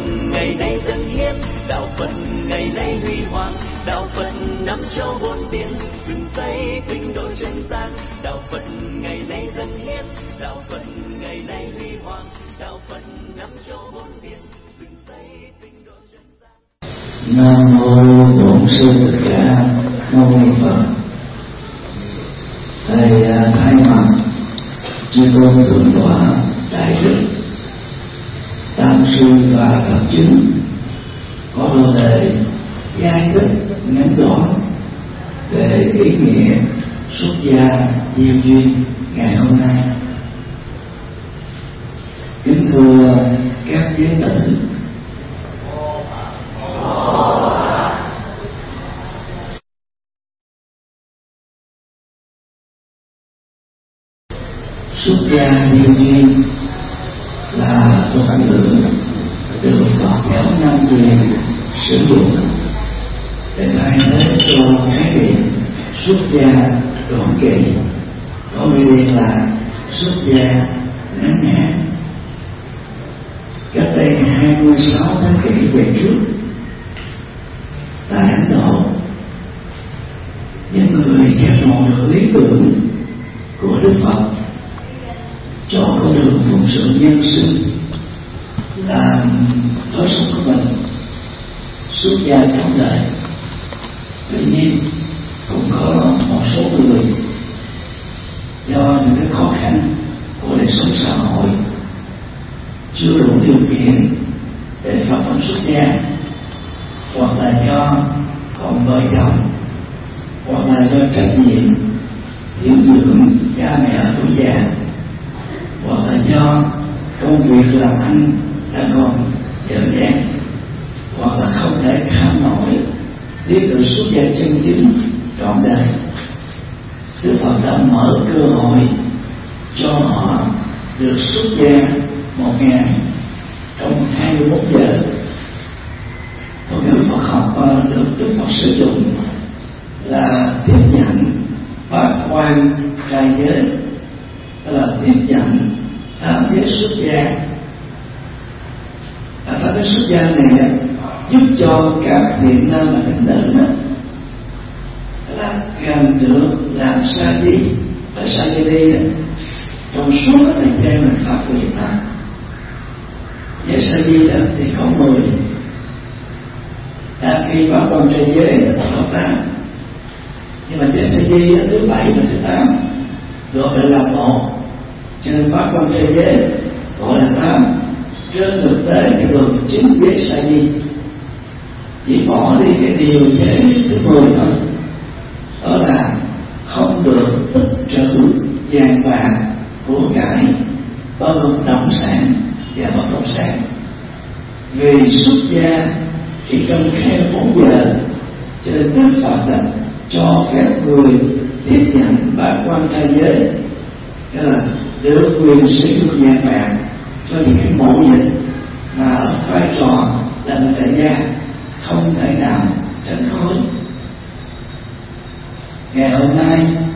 ngày nay dâng hiến, đạo Phật ngày nay huy hoàng, đạo Phật năm châu bốn biển, dựng xây tinh độ chân gian. Đạo Phật ngày nay dâng hiến, đạo Phật ngày nay huy hoàng, đạo Phật năm châu bốn biển, dựng xây tinh độ chân gian. Nam mô Bổn Sư Thích Ca Mâu Ni Phật. Thầy thay mặt chư tôn thượng tọa đại đức tam sư và thập chứng có đôi lời giải thích ngắn gọn về ý nghĩa xuất gia diệu duyên ngày hôm nay. Kính thưa các giới tử, xuất gia diệu duyên là thuật ngữ được Phật giáo Nam truyền sử dụng để thay thế cho khái niệm xuất gia đoạn kỳ, có nghĩa là xuất gia ngắn hạn. Cách đây 26 thế kỷ về trước, tại Ấn Độ, những người giác ngộ được lý tưởng của Đức Phật cho con đường phụng sự nhân sinh làm lối sống của mình xuất gia trong đời. Tuy nhiên cũng có một số người do những cái khó khăn của đời sống xã hội chưa đủ điều kiện để phát tâm xuất gia, hoặc là do còn vợ chồng, hoặc là do trách nhiệm dưỡng dưỡng cha mẹ tuổi già, hoặc là do công việc làm ăn đang còn dở dang, hoặc là không thể kham nổi lý tưởng xuất gia chân chính trọn đời. Đức Phật đã mở cơ hội cho họ được xuất gia một ngày trong 21 giờ. Thuật ngữ Phật học được Đức Phật sử dụng là tiếp nhận bát quan trai giới, tức là tiếp nhận tam giới xuất gia. Tam giới xuất gia này giúp cho các thiện nam và tín nữ là gần được làm sa di và sa di đi trong suốt cái thời gian mình phát nguyện ta. Giới sa di thì có 10, khi bát quan trai giới có 8, nhưng mà giới sa di thứ 7 và thứ 8 gọi là một, cho nên bát quan trai giới gọi là 8. Trên thực tế thì gồm 9 giới sa di, chỉ bỏ đi cái điều giới thứ 10 thôi, đó là không được tích trữ vàng bạc của cải, bất động sản và bất động sản. Vì xuất gia chỉ trong 24 giờ, cho nên Đức Phật cho phép người tiếp nhận bát quan trai giới là được quyền sử dụng vàng bạc cho những cái mẫu dịch mà ở vai trò là người tại gia không thể nào tránh khỏi. Ngày hôm nay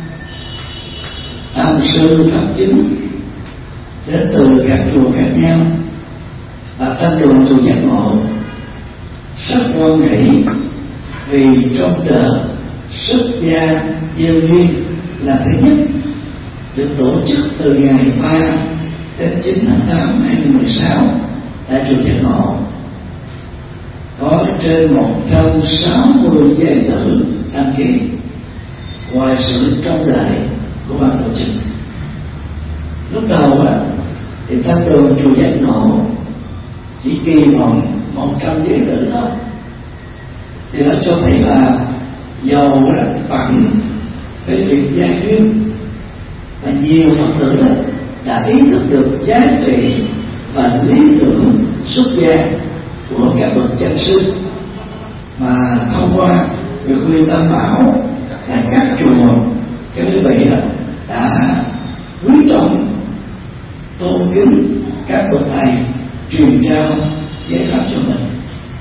tam sư thập chứng đến từ các chùa khác nhau và tăng đoàn chùa Giác Ngộ rất hoan hỷ vì trong đợt xuất gia diệu duyên là thứ nhất được tổ chức từ ngày 3 đến 9 tháng 8 2016 tại chùa Giác Ngộ. Có trên 160 đệ tử đăng ký. Ngoài sự trông đợi của ban tổ chức, lúc đầu thì tăng đoàn chùa Giác Ngộ chỉ kỳ vọng 100 đệ tử thôi, thì nó cho thấy là giàu phẳng cái việc gia duyên và nhiều Phật tử đã ý thức được giá trị và lý tưởng xuất gia của các bậc chân sư, mà thông qua việc khuyên tam bảo là các chùa các quý vị đã quý trọng tôn kính các bậc thầy truyền trao giải pháp cho mình.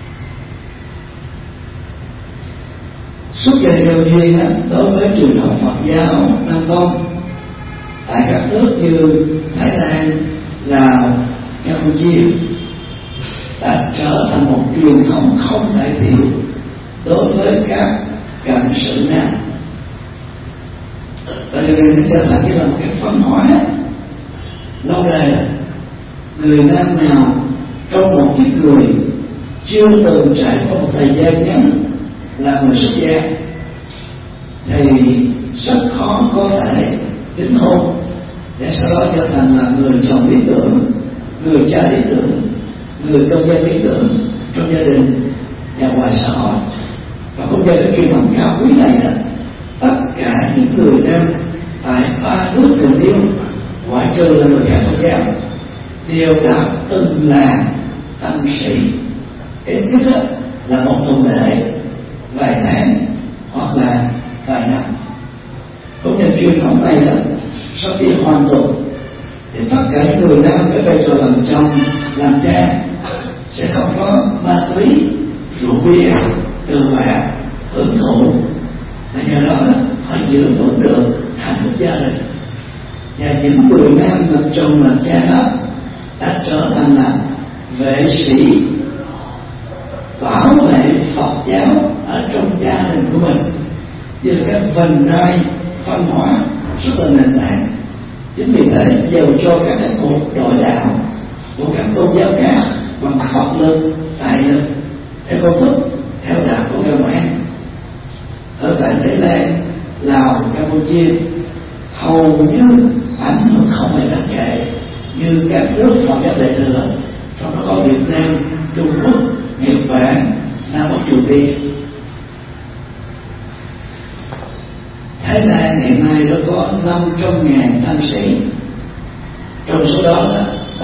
Xuất gia diệu duyên đối với truyền thống Phật giáo Nam Tông tại các nước như Thái Lan, Lào, Campuchia đã trở truyền thống không đại biểu đối với các cận sự nam. Và điều này trở thành như là một cái văn hóa lâu đời. Người nam nào trong một kiếp người chưa từng trải qua một thời gian ngắn là người xuất gia thì rất khó có thể đính hôn để sau đó trở thành là người chồng lý tưởng, người cha lý tưởng, người công gia lý tưởng trong gia đình và ngoài xã hội. Và cũng như cái truyền thống cao quý này là tất cả những người nam tại ba nước tình yêu ngoại trừ là người Phật giáo đều đã từng là tăng sĩ, ít nhất là một tuần lễ, vài tháng hoặc là vài năm. Cũng như truyền thống này là sau khi hoàn tục thì tất cả những người nam với vai trò làm chồng, làm cha sẽ không có ma túy, rượu bia, cờ bạc, hưởng thụ, và nhờ đó họ giữ vững được hạnh phúc gia đình. Và những người nam làm chồng làm cha đó đã trở thành là vệ sĩ bảo vệ Phật giáo ở trong gia đình của mình, như là cái vành đai văn hóa rất là nền tảng. Chính vì thế dầu cho các cái cuộc đổi đạo của các tôn giáo khác bằng Phật lực, tài lực, theo công thức, theo đạo của Cao Ngoại ở tại Thái Lan, Lào, Campuchia hầu như ảnh hưởng không hề đáng kể như các nước Phật giáo đại thừa, trong đó có Việt Nam, Trung Quốc, Nhật Bản, Nam Bắc Triều Tiên. Thái Lan hiện nay nó có 500.000 tăng sĩ, trong số đó là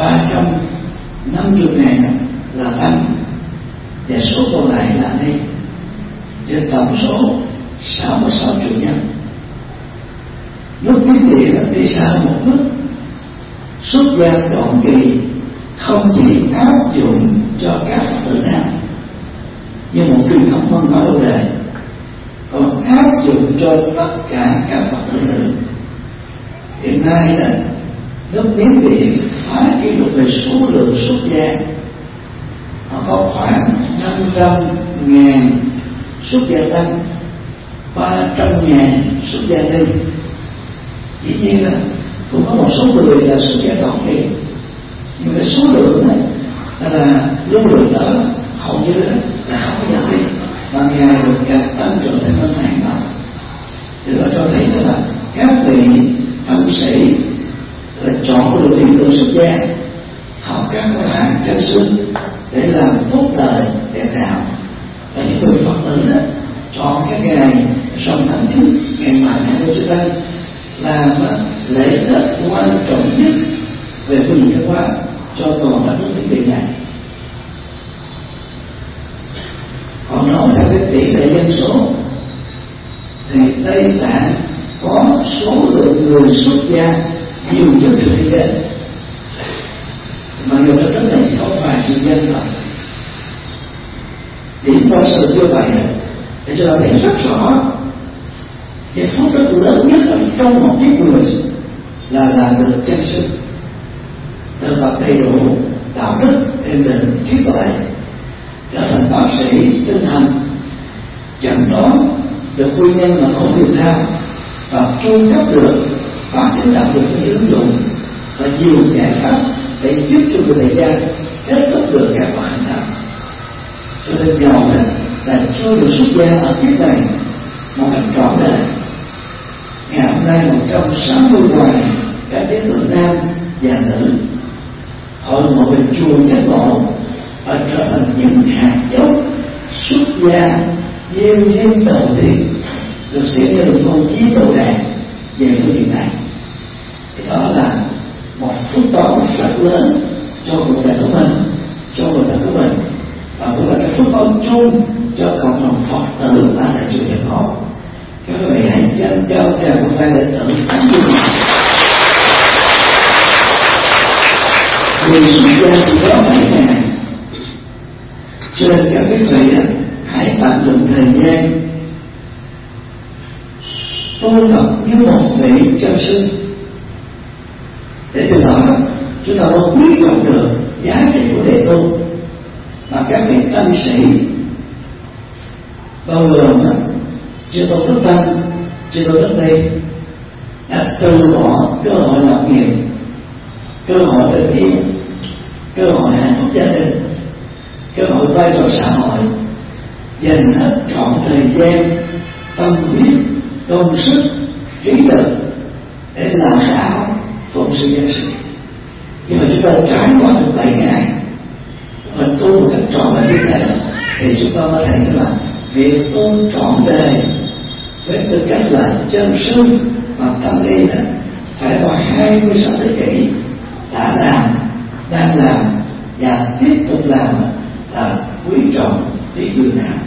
350.000 là tăng và số còn lại là ni, trên tổng số 66 triệu nhân. Nước Miến Điện là đi xa một nước, xuất gia đoạn kỳ không chỉ áp dụng cho các Phật tử nam như một truyền thống văn hóa lâu đời, còn áp dụng cho tất cả các Phật tử nữ. Hiện nay là nước Miến Điện phá kỷ lục về số lượng xuất gia, họ có khoảng 500.000 xuất gia tăng, 300.000 xuất gia ni. Dĩ nhiên là cũng có một số người là xuất gia đoạn kỳ, nhưng cái số lượng này là lưu lượng đó hầu như là không có giảm đi, và ngày được càng tăng trưởng thêm ngân hàng đó. Điều đó cho thấy là các vị tăng sĩ là chọn được hiện tượng xuất gia, học các cái hạng chân sinh để làm tốt đời đẹp đạo. Và những người Phật tử đó chọn các ngày rằm tháng 9, ngày mùng 20 trước đây làm lễ Tết quan trọng nhất về phương diện văn hóa cho toàn đất nước Miến Điện này. Còn nói theo cái tỷ lệ dân số thì Tây Tạng có số lượng người xuất gia nhiều nhất trên thế giới, mà người đất này chỉ có vài triệu dân thôi. Điểm qua sự như vậy để cho ta thấy rất rõ cái phúc rất lớn nhất là trong một kiếp người là làm được chân sinh, thực tập đầy đủ đạo đức, thiền định, trí tuệ, trở thành bác sĩ tinh thần, chẩn đoán được nguyên nhân mà không điều tra và trung cấp được phát triển đạt được những ứng dụng và nhiều giải pháp để giúp cho người đại gia kết thúc được các hoạt hành động. Cho nên giàu là chưa được xuất gia ở kiếp này một cách trọn đời. Ngày hôm nay 160 ngoài các tế tử nam và nữ hội một về chùa giác ngộ và trở thành những hạt giống xuất gia diêm hiên đầu tiên được xếp lên phong chí đầu đàn về phương diện này. Thì đó là một phước báo rất lớn cho cuộc đời của mình, cho người thân của mình, và cũng là cái phước báo chung cho cộng đồng Phật tử ở tại chùa Giác Ngộ. Các vị hãy chân cao tràng một tay để tự tán dương. Người xuất gia chỉ có 7 ngày, cho nên các quý vị hãy tận dụng thời gian tu tập như một vị chân sinh, để từ đó chúng ta mới quý trọng được giá trị của đề tu, mà các vị tăng sĩ bao gồm chư tôn đức tăng, chư tôn đức ni đã từ bỏ cơ hội lập nghiệp, cơ hội tình yêu, cơ hội hạnh phúc gia đình, cơ hội vai trò xã hội, dành hết trọn thời gian, tâm huyết, công sức, trí lực để làm đạo phụng sự dân sự. Nhưng mà chúng ta trải qua được 7 ngày và tu một cách trọn vẹn như thế thì chúng ta mới thấy là việc tu trọn đời với tư cách là chân sư và tăng ni đó phải qua 26 thế kỷ đã làm, đang làm và tiếp tục làm là quý trọng biết dường nào.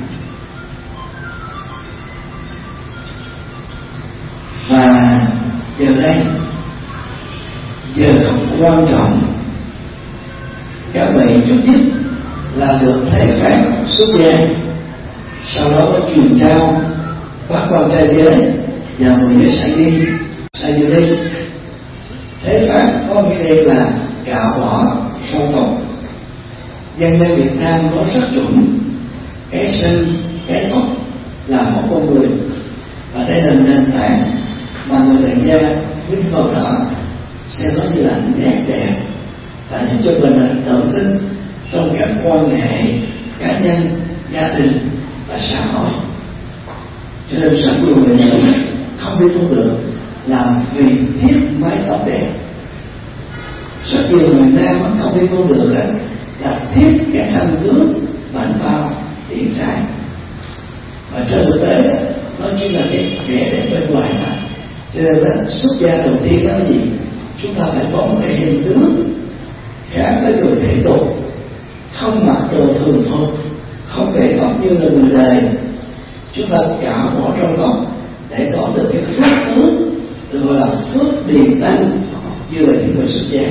Và giờ đây giờ không quan trọng các vị trước nhất là được thầy phép xuất gia, sau đó có truyền trao bắt quan trai giới và 10 giới sai đi. Thế pháp có nghĩa đây là cạo bỏ phong tục. Dân gian Việt Nam có rất chuẩn cái sinh cái tóc là một con người, và đây là nền tảng mà người đại gia vinh vào đó sẽ có như là nét đẹp và giúp cho mình là tự tin trong các quan hệ cá nhân, gia đình và xã hội. Cho nên rất nhiều người nữ không đi tu được làm vì thiết mái tóc đẹp. Rất nhiều người nam không đi tu được là thiết cái khăn gương bánh bao điện trai. Và trên thực tế nó chỉ là cái vẻ đẹp bên ngoài mà. Cho nên là xuất gia đầu tiên đó là gì? Chúng ta phải có một cái hình tướng khác với người thể tục, không mặc đồ thường thôi, không để tóc như là người đời. Chúng ta cạo bỏ trong tóc để có được cái phước tướng được gọi là phước điền tăng như là những người xuất gia.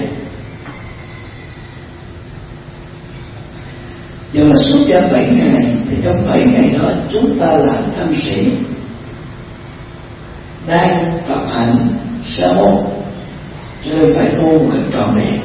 Giờ là xuất gia 7 ngày thì trong 7 ngày đó chúng ta là tăng sĩ đang tập hành sa môn, cho nên phải tu một cách trọn vẹn.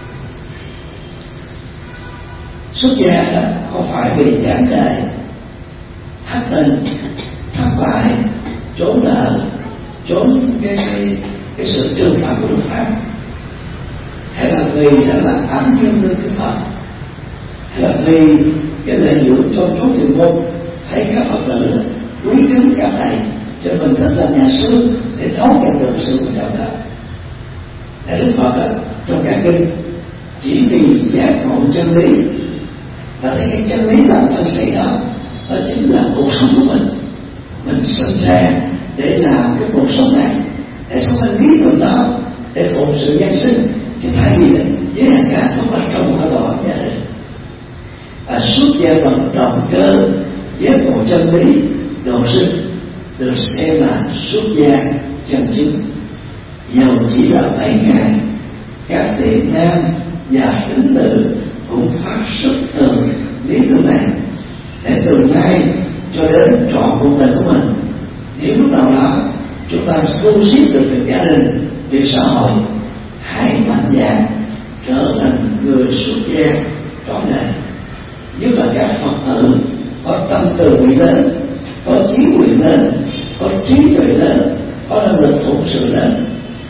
Xuất gia đó không phải vì chán đời, thất tình, thất bại, trốn nợ, trốn cái sự trừng phạt của luật pháp, hay là vì đã là ám dương lên cái Phật, hay là vì cái lợi dụng trong chốn thiền môn thấy các Phật tử quý kính cả thầy cho mình thích là nhà sư để đón nhận được sự của đạo đạo. Để Đức Phật đó, trong cả kinh chỉ vì giác ngộ chân lý và thấy cái chân lý làm thân sĩ đó chính là cuộc sống của mình. Mình sinh ra để làm cái cuộc sống này, để sống theo lý luận đó, để phụng sự nhân sinh, chứ thay vì với hàng cả thúc đẩy trong một cái tổ hợp gia đình. Và xuất gia bằng động cơ giác ngộ chân lý độ sinh được xem là xuất gia chân chính. Dầu chỉ là 7 ngày, các vị nam và tín nữ cũng phát xuất từ lý tưởng này để từ nay cho đến trọn cuộc đời của mình. Nếu lúc nào đó chúng ta thu xếp được việc gia đình, việc xã hội, hãy mạnh dạn trở thành người xuất gia trọn đời. Nhất là các Phật tử có tâm từ bi lớn, có chí nguyện lớn, có trí tuệ lớn, có năng lực phụng sự lớn,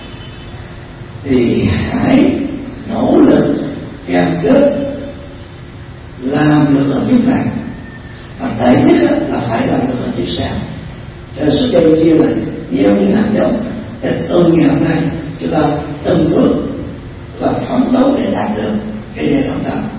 thì hãy nỗ lực cam kết làm được ở kiếp này, và tệ nhất là phải làm được ở kiếp sau. Cho nên xuất gia kia là gieo những hạt giống để từ ngày hôm nay chúng ta từng bước là phấn đấu để đạt được cái giai đoạn đó.